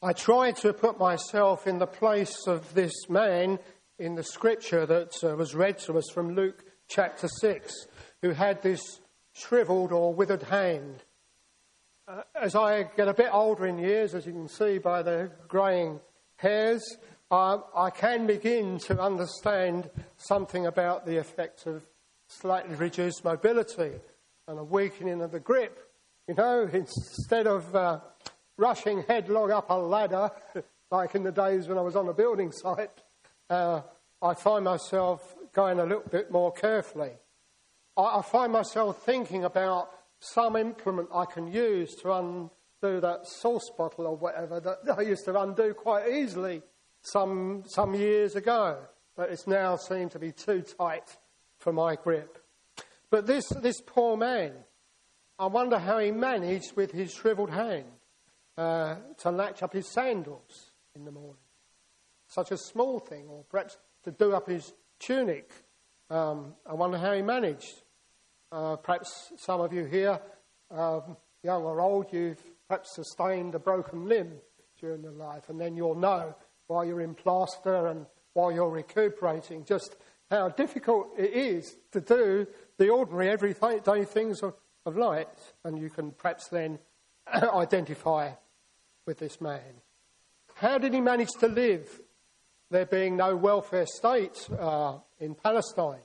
I tried to put myself in the place of this man in the scripture that was read to us from Luke chapter 6, who had this shriveled or withered hand. As I get a bit older in years, as you can see by the greying hairs, I can begin to understand something about the effect of slightly reduced mobility and a weakening of the grip. You know, instead of rushing headlong up a ladder, like in the days when I was on a building site, I find myself going a little bit more carefully. I find myself thinking about some implement I can use to undo that sauce bottle or whatever that I used to undo quite easily some years ago, but it's now seemed to be too tight for my grip. But this poor man, I wonder how he managed with his shriveled hand to latch up his sandals in the morning. Such a small thing, or perhaps to do up his tunic. I wonder how he managed. Perhaps some of you here, young or old, you've perhaps sustained a broken limb during your life, and then you'll know while you're in plaster and while you're recuperating just how difficult it is to do the ordinary everyday things of life, and you can perhaps then identify with this man. How did he manage to live, there being no welfare state in Palestine?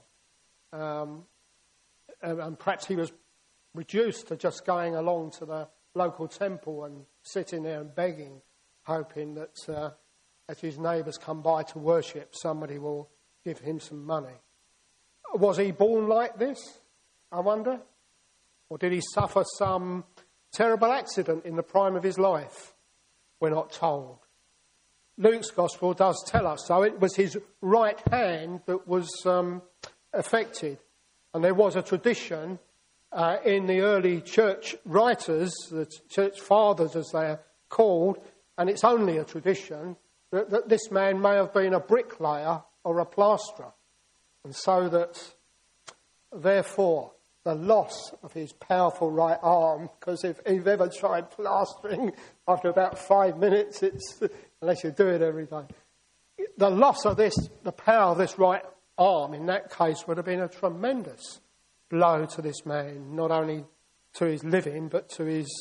And perhaps he was reduced to just going along to the local temple and sitting there and begging, hoping that as his neighbours come by to worship, somebody will give him some money. Was he born like this, I wonder? Or did he suffer some terrible accident in the prime of his life? We're not told. Luke's gospel does tell us so. It was his right hand that was affected. And there was a tradition in the early church writers, the church fathers as they are called, and it's only a tradition, that this man may have been a bricklayer or a plasterer. And so that, therefore, the loss of his powerful right arm, because if you've ever tried plastering, after about 5 minutes, unless you do it every day, the loss of the power of this right arm, in that case, would have been a tremendous blow to this man, not only to his living, but to his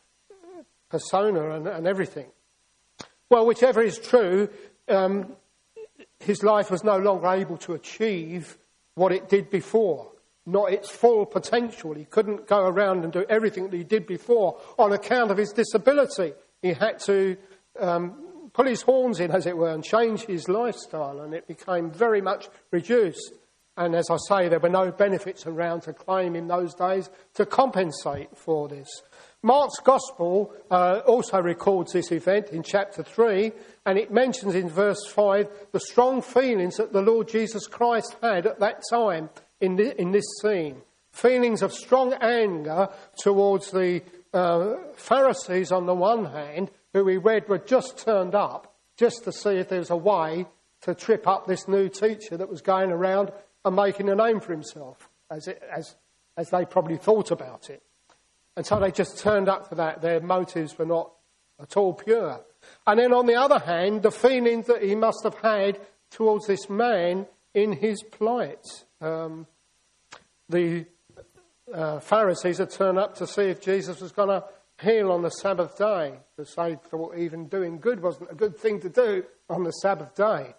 persona and everything. Well, whichever is true, his life was no longer able to achieve what it did before, not its full potential. He couldn't go around and do everything that he did before on account of his disability. He had to pull his horns in, as it were, and change his lifestyle, and it became very much reduced. And as I say, there were no benefits around to claim in those days to compensate for this. Mark's Gospel also records this event in chapter 3, and it mentions in verse 5 the strong feelings that the Lord Jesus Christ had at that time in this scene. Feelings of strong anger towards the Pharisees on the one hand, who we read were just turned up just to see if there was a way to trip up this new teacher that was going around and making a name for himself, as they probably thought about it. And so they just turned up for that. Their motives were not at all pure. And then on the other hand, the feelings that he must have had towards this man in his plight. The Pharisees had turned up to see if Jesus was going to heal on the Sabbath day, because they thought even doing good wasn't a good thing to do on the Sabbath day.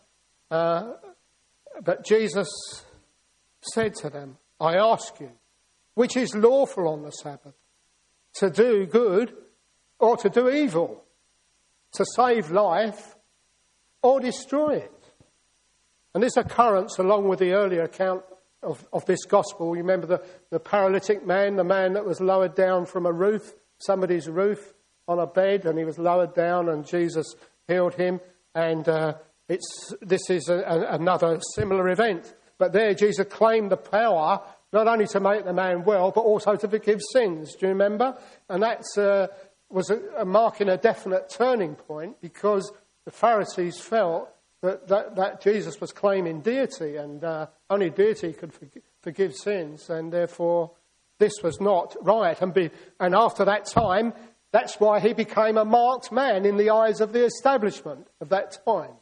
But Jesus said to them, I ask you, which is lawful on the Sabbath, to do good or to do evil, to save life or destroy it? And this occurrence, along with the earlier account of this gospel, you remember the paralytic man, the man that was lowered down from a roof, somebody's roof, on a bed, and he was lowered down and Jesus healed him. And this is another similar event. But there Jesus claimed the power not only to make the man well, but also to forgive sins. Do you remember? And that was marking a definite turning point, because the Pharisees felt that Jesus was claiming deity, and only deity could forgive sins, and therefore this was not right. And after that time, That's why he became a marked man in the eyes of the establishment of that time.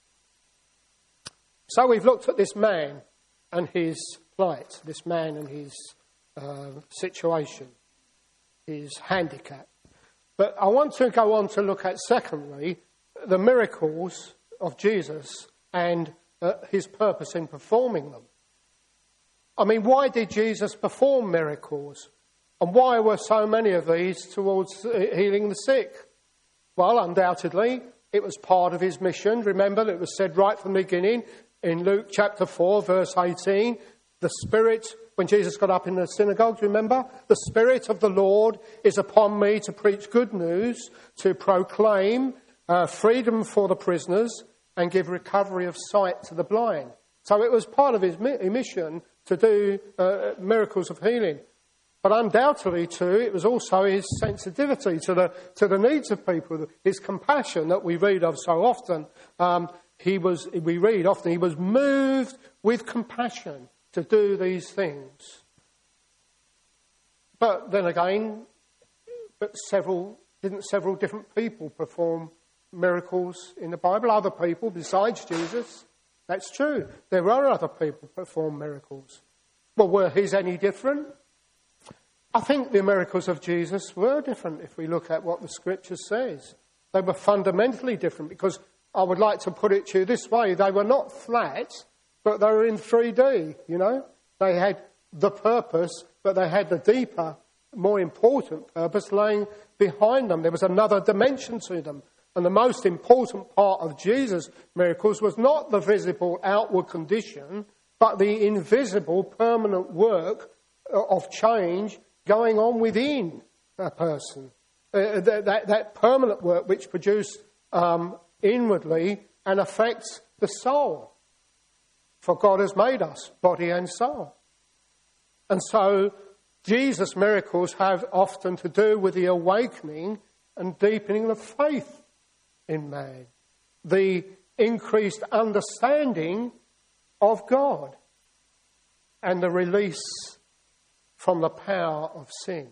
So we've looked at this man and his plight, this man and his situation, his handicap. But I want to go on to look at, secondly, the miracles of Jesus and his purpose in performing them. I mean, why did Jesus perform miracles? And why were so many of these towards healing the sick? Well, undoubtedly, it was part of his mission. Remember, it was said right from the beginning in Luke chapter 4, verse 18, the Spirit, when Jesus got up in the synagogue, remember? The Spirit of the Lord is upon me to preach good news, to proclaim freedom for the prisoners, and give recovery of sight to the blind. So it was part of his mission to do miracles of healing. But undoubtedly, too, it was also his sensitivity to the needs of people, his compassion that we read of so often. He was moved with compassion to do these things. But then again, didn't several different people perform miracles in the Bible? Other people besides Jesus? That's true. There were other people who performed miracles. Well, were his any different? I think the miracles of Jesus were different if we look at what the Scripture says. They were fundamentally different because I would like to put it to you this way. They were not flat, but they were in 3D, you know. They had the purpose, but they had the deeper, more important purpose laying behind them. There was another dimension to them. And the most important part of Jesus' miracles was not the visible outward condition, but the invisible permanent work of change going on within a person. That permanent work which produced inwardly and affects the soul. For God has made us body and soul. And so Jesus' miracles have often to do with the awakening and deepening of faith in man. The increased understanding of God and the release from the power of sin.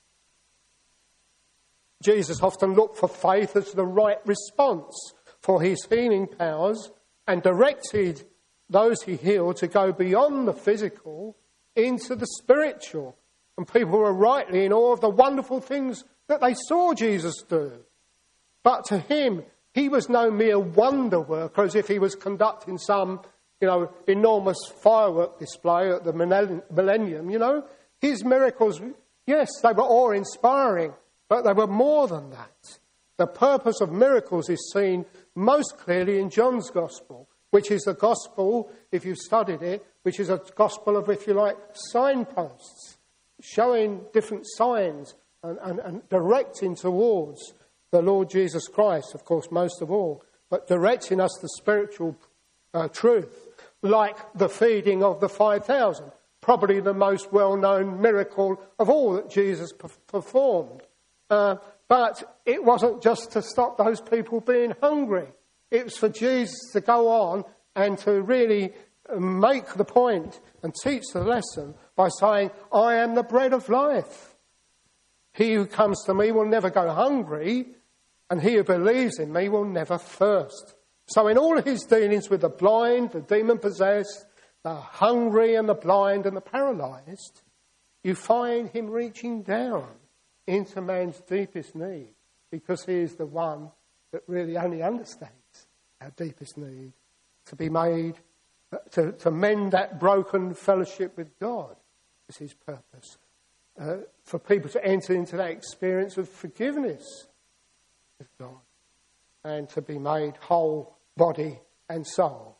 Jesus often looked for faith as the right response for his healing powers and directed those he healed to go beyond the physical into the spiritual. And people were rightly in awe of the wonderful things that they saw Jesus do. But to him, he was no mere wonder worker as if he was conducting some, enormous firework display at the millennium, His miracles, yes, they were awe-inspiring, but they were more than that. The purpose of miracles is seen most clearly in John's Gospel, which is the Gospel, if you've studied it, which is a Gospel of, if you like, signposts, showing different signs and directing towards the Lord Jesus Christ, of course, most of all, but directing us to spiritual truth, like the feeding of the 5,000. Probably the most well-known miracle of all that Jesus performed. But it wasn't just to stop those people being hungry. It was for Jesus to go on and to really make the point and teach the lesson by saying, I am the bread of life. He who comes to me will never go hungry, and he who believes in me will never thirst. So in all his dealings with the blind, the demon-possessed, the hungry and the blind and the paralysed, you find him reaching down into man's deepest need, because he is the one that really only understands our deepest need, to be made, to mend that broken fellowship with God is his purpose. For people to enter into that experience of forgiveness with God and to be made whole, body and soul.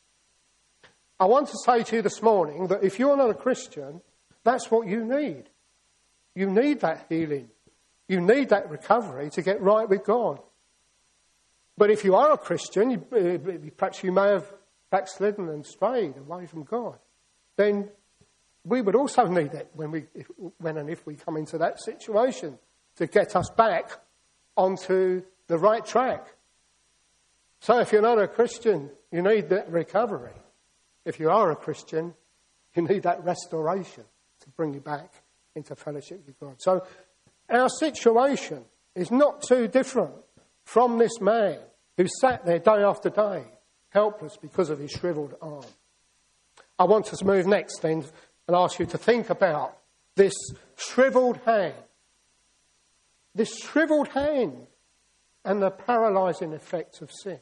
I want to say to you this morning that if you're not a Christian, that's what you need. You need that healing. You need that recovery to get right with God. But if you are a Christian, perhaps you may have backslidden and strayed away from God, then we would also need it when and if we come into that situation to get us back onto the right track. So if you're not a Christian, you need that recovery. If you are a Christian, you need that restoration to bring you back into fellowship with God. So our situation is not too different from this man who sat there day after day, helpless because of his shriveled arm. I want us to move next then and ask you to think about this shriveled hand. This shriveled hand and the paralysing effects of sin.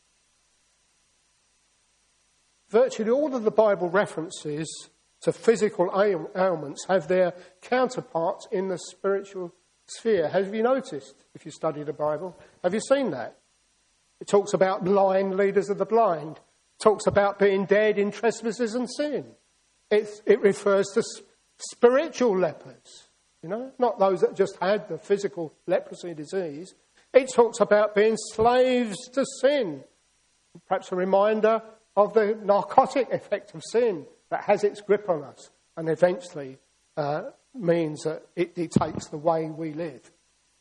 Virtually all of the Bible references to physical ailments have their counterparts in the spiritual sphere. Have you noticed, if you study the Bible? Have you seen that? It talks about blind leaders of the blind. It talks about being dead in trespasses and sin. It refers to spiritual lepers, not those that just had the physical leprosy disease. It talks about being slaves to sin. Perhaps a reminder of the narcotic effect of sin that has its grip on us and eventually means that it dictates the way we live.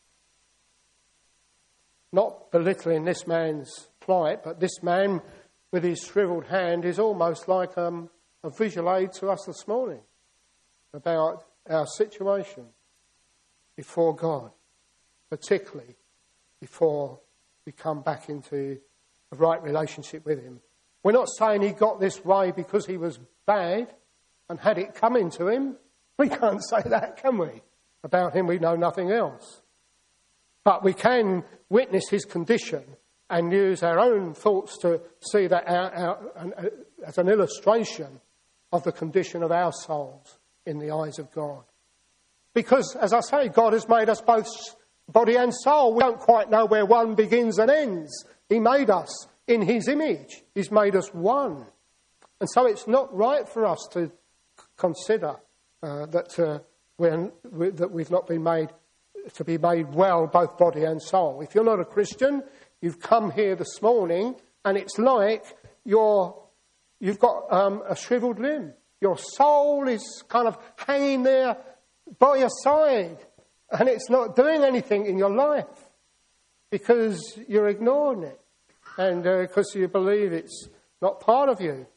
Not belittling this man's plight, but this man with his shriveled hand is almost like a visual aid to us this morning about our situation before God, particularly before we come back into a right relationship with him. We're not saying he got this way because he was bad and had it coming to him. We can't say that, can we? About him, we know nothing else. But we can witness his condition and use our own thoughts to see that as an illustration of the condition of our souls in the eyes of God. Because, as I say, God has made us both body and soul. We don't quite know where one begins and ends. He made us in his image. He's made us one. And so it's not right for us to consider that we've not been made to be made well, both body and soul. If you're not a Christian, you've come here this morning and it's like you've got a shriveled limb. Your soul is kind of hanging there by your side and it's not doing anything in your life because you're ignoring it and because you believe it's not part of you.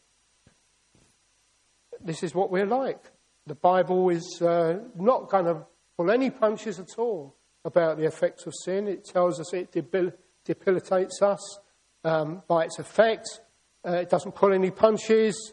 This is what we're like. The Bible is not going to pull any punches at all about the effects of sin. It tells us it debilitates us by its effects. It doesn't pull any punches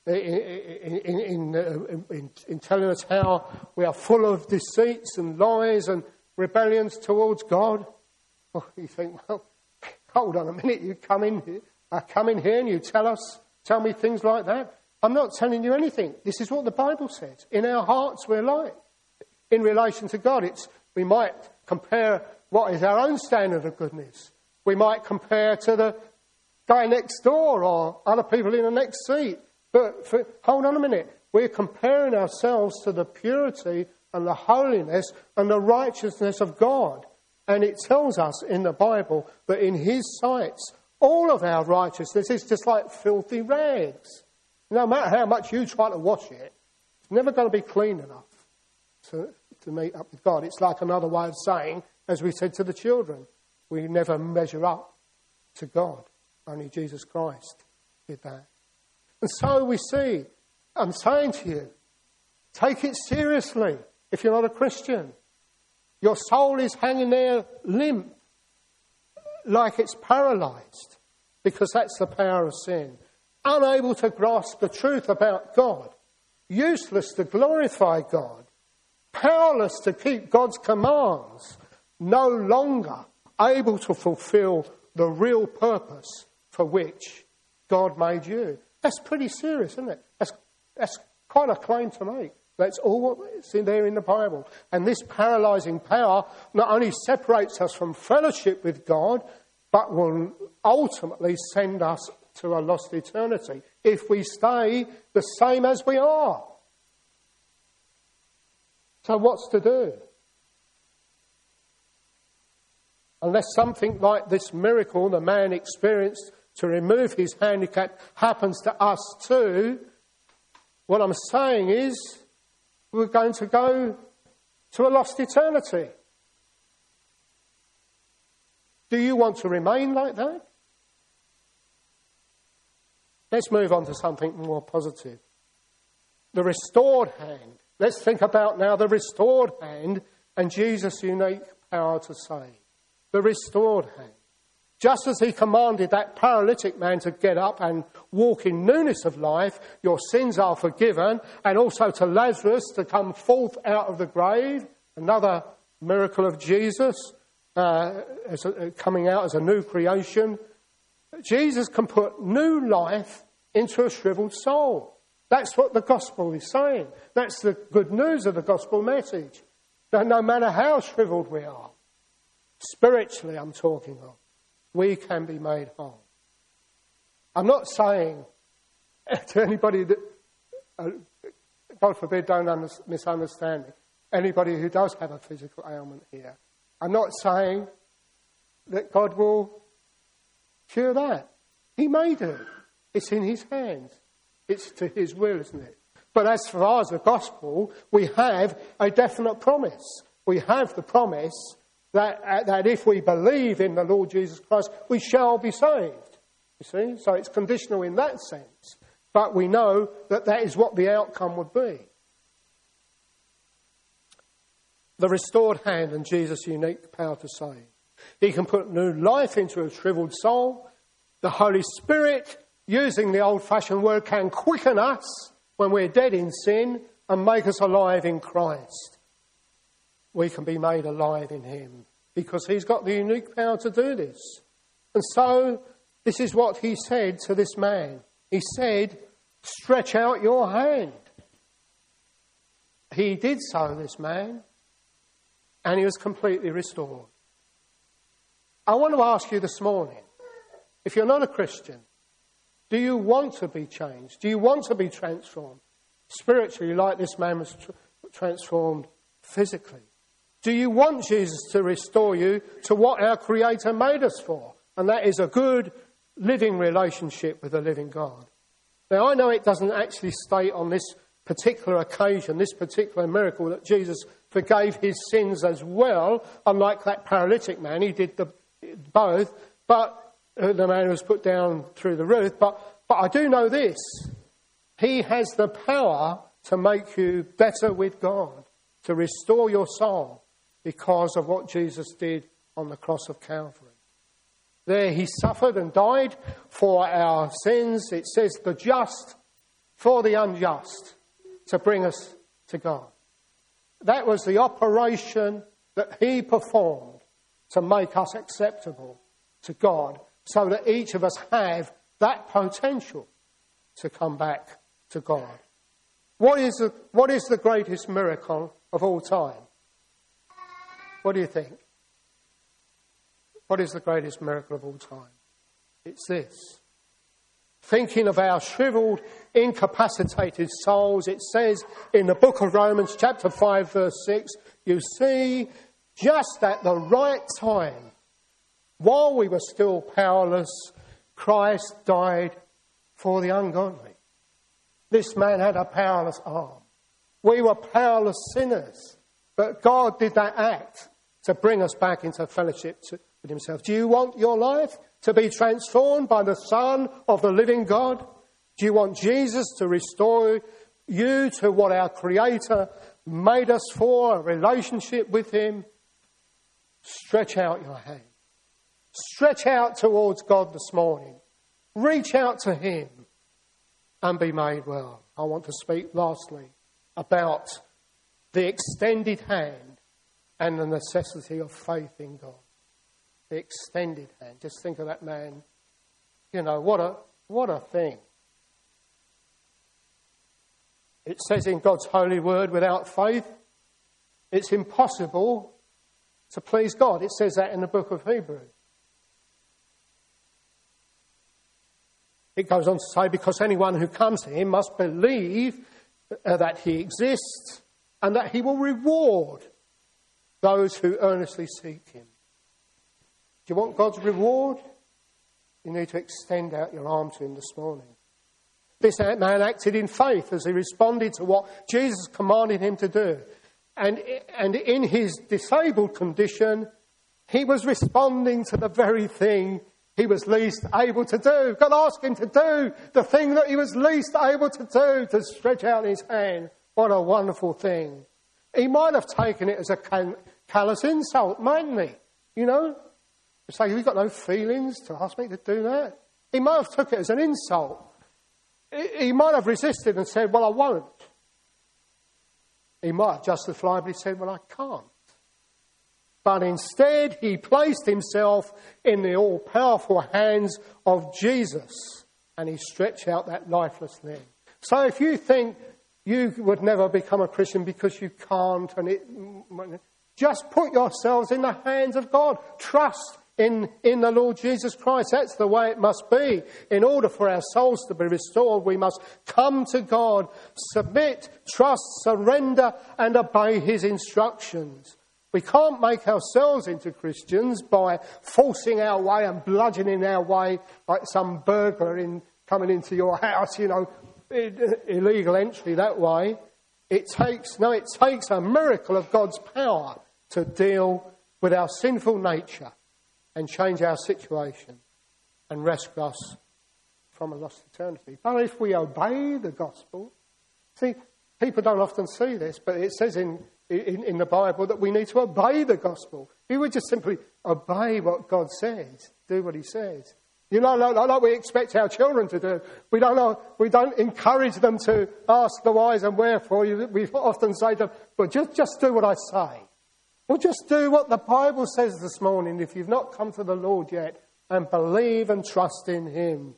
in telling us how we are full of deceits and lies and rebellions towards God. Well, you think, well, hold on a minute. You come in here and you tell me things like that. I'm not telling you anything. This is what the Bible says. In our hearts, we're like. In relation to God, we might compare what is our own standard of goodness. We might compare to the guy next door or other people in the next seat. But hold on a minute. We're comparing ourselves to the purity and the holiness and the righteousness of God. And it tells us in the Bible that in his sights, all of our righteousness is just like filthy rags. No matter how much you try to wash it, it's never going to be clean enough to meet up with God. It's like another way of saying, as we said to the children, we never measure up to God. Only Jesus Christ did that. And so we see, I'm saying to you, take it seriously if you're not a Christian. Your soul is hanging there limp, like it's paralysed, because that's the power of sin. Unable to grasp the truth about God, useless to glorify God, powerless to keep God's commands, no longer able to fulfill the real purpose for which God made you. That's pretty serious, isn't it? That's quite a claim to make. That's all that's in there in the Bible. And this paralysing power not only separates us from fellowship with God, but will ultimately send us to a lost eternity if we stay the same as we are. So what's to do? Unless something like this miracle the man experienced to remove his handicap happens to us too, what I'm saying is we're going to go to a lost eternity. Do you want to remain like that? Let's move on to something more positive. The restored hand. Let's think about now the restored hand and Jesus' unique power to save. The restored hand. Just as he commanded that paralytic man to get up and walk in newness of life, your sins are forgiven, and also to Lazarus to come forth out of the grave, another miracle of Jesus, coming out as a new creation. Jesus can put new life into a shriveled soul. That's what the gospel is saying. That's the good news of the gospel message. That no matter how shriveled we are, spiritually I'm talking of, we can be made whole. I'm not saying to anybody that, God forbid, don't misunderstand me, anybody who does have a physical ailment here, I'm not saying that God will cure that. He may do. It's in his hands. It's to his will, isn't it? But as far as the gospel, we have a definite promise. We have the promise that if we believe in the Lord Jesus Christ, we shall be saved. You see? So it's conditional in that sense. But we know that that is what the outcome would be. The restored hand and Jesus' unique power to save. He can put new life into a shriveled soul. The Holy Spirit, using the old-fashioned word, can quicken us when we're dead in sin and make us alive in Christ. We can be made alive in him because he's got the unique power to do this. And so this is what he said to this man. He said, stretch out your hand. He did so, this man, and he was completely restored. I want to ask you this morning, if you're not a Christian, do you want to be changed? Do you want to be transformed spiritually like this man was transformed physically? Do you want Jesus to restore you to what our Creator made us for? And that is a good, living relationship with the living God. Now, I know it doesn't actually state on this particular occasion, this particular miracle, that Jesus forgave his sins as well, unlike that paralytic man. He did both, but the man who was put down through the roof. But I do know this. He has the power to make you better with God, to restore your soul because of what Jesus did on the cross of Calvary. There he suffered and died for our sins. It says the just for the unjust to bring us to God. That was the operation that he performed to make us acceptable to God, so that each of us have that potential to come back to God. What is the greatest miracle of all time? What do you think? What is the greatest miracle of all time? It's this. Thinking of our shriveled, incapacitated souls, it says in the book of Romans chapter 5 verse 6, you see, just at the right time, while we were still powerless, Christ died for the ungodly. This man had a powerless arm. We were powerless sinners, but God did that act to bring us back into fellowship with himself. Do you want your life to be transformed by the Son of the living God? Do you want Jesus to restore you to what our Creator made us for, a relationship with him? Stretch out your hand. Stretch out towards God this morning. Reach out to him and be made well. I want to speak lastly about the extended hand and the necessity of faith in God. The extended hand. Just think of that man. You know, what a thing. It says in God's holy word, without faith, it's impossible to please God. It says that in the book of Hebrews. It goes on to say, because anyone who comes to him must believe that he exists and that he will reward those who earnestly seek him. Do you want God's reward? You need to extend out your arm to him this morning. This man acted in faith as he responded to what Jesus commanded him to do. And in his disabled condition, he was responding to the very thing he was least able to do. God asked him to do the thing that he was least able to do, to stretch out his hand. What a wonderful thing. He might have taken it as a callous insult, mightn't he? You know? Say, you've got no feelings to ask me to do that? He might have took it as an insult. He might have resisted and said, well, I won't. He might have justifiably said, well, I can't. But instead, he placed himself in the all-powerful hands of Jesus, and he stretched out that lifeless limb. So if you think you would never become a Christian because you can't, just put yourselves in the hands of God. Trust in the Lord Jesus Christ. That's the way it must be. In order for our souls to be restored, we must come to God, submit, trust, surrender, and obey his instructions. We can't make ourselves into Christians by forcing our way and bludgeoning our way like some burglar coming into your house, illegal entry that way. It takes a miracle of God's power to deal with our sinful nature and change our situation and rescue us from a lost eternity. But if we obey the gospel, see, people don't often see this, but it says in the Bible that we need to obey the gospel. We would just simply obey what God says, do what he says. Like we expect our children to do. We don't encourage them to ask the whys and wherefore. We often say to them, well, just do what I say. Well, just do what the Bible says this morning if you've not come to the Lord yet, and believe and trust in him.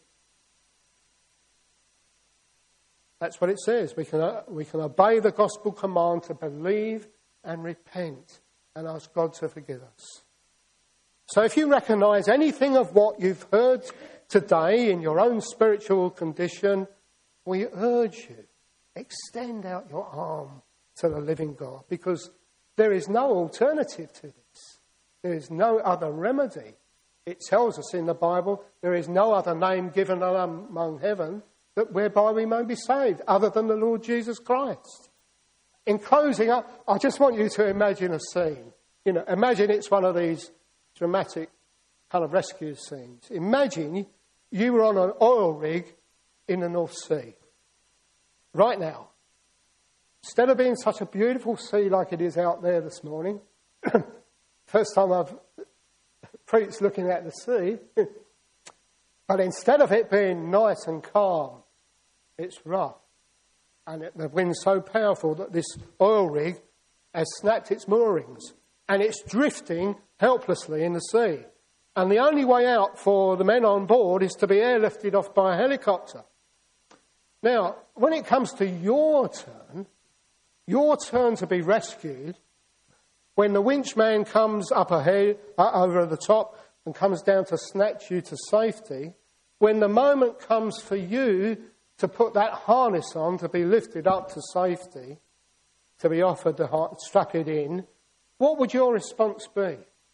That's what it says. We can obey the gospel command to believe and repent and ask God to forgive us. So if you recognise anything of what you've heard today in your own spiritual condition, we urge you, extend out your arm to the living God, because there is no alternative to this. There is no other remedy. It tells us in the Bible, there is no other name given among heaven whereby we may be saved, other than the Lord Jesus Christ. In closing up, I just want you to imagine a scene. Imagine it's one of these dramatic kind of rescue scenes. Imagine you were on an oil rig in the North Sea. Right now. Instead of being such a beautiful sea like it is out there this morning, first time I've preached looking at the sea, but instead of it being nice and calm, it's rough. And the wind's so powerful that this oil rig has snapped its moorings and it's drifting helplessly in the sea. And the only way out for the men on board is to be airlifted off by a helicopter. Now, when it comes to your turn to be rescued, when the winchman comes up ahead, over the top, and comes down to snatch you to safety, when the moment comes for you to put that harness on, to be lifted up to safety, to be offered to strap it in, what would your response be?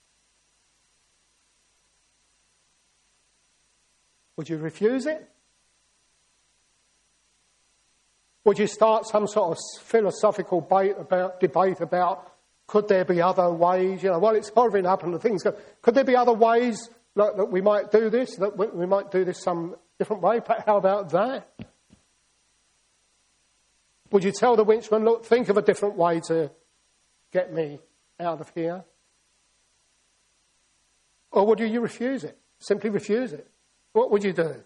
Would you refuse it? Would you start some sort of philosophical debate about could there be other ways? It's hovering up and the things go. Could there be other ways that we might do this? That we might do this some different way? How about that? Would you tell the winchman, look, think of a different way to get me out of here? Or would you refuse it? Simply refuse it? What would you do?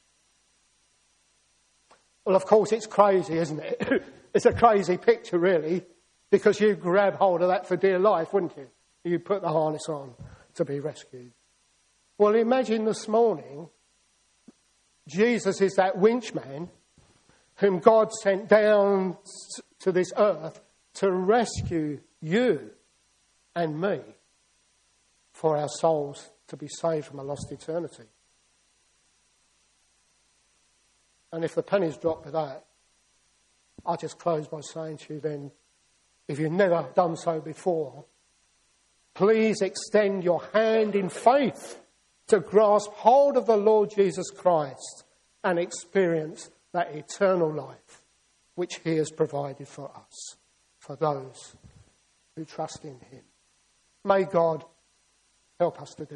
Well, of course, it's crazy, isn't it? It's a crazy picture, really, because you grab hold of that for dear life, wouldn't you? You put the harness on to be rescued. Well, imagine this morning, Jesus is that winchman whom God sent down to this earth to rescue you and me for our souls to be saved from a lost eternity. And if the pennies drop with that, I'll just close by saying to you then, if you've never done so before, please extend your hand in faith to grasp hold of the Lord Jesus Christ and experience that eternal life which he has provided for us, for those who trust in him. May God help us to do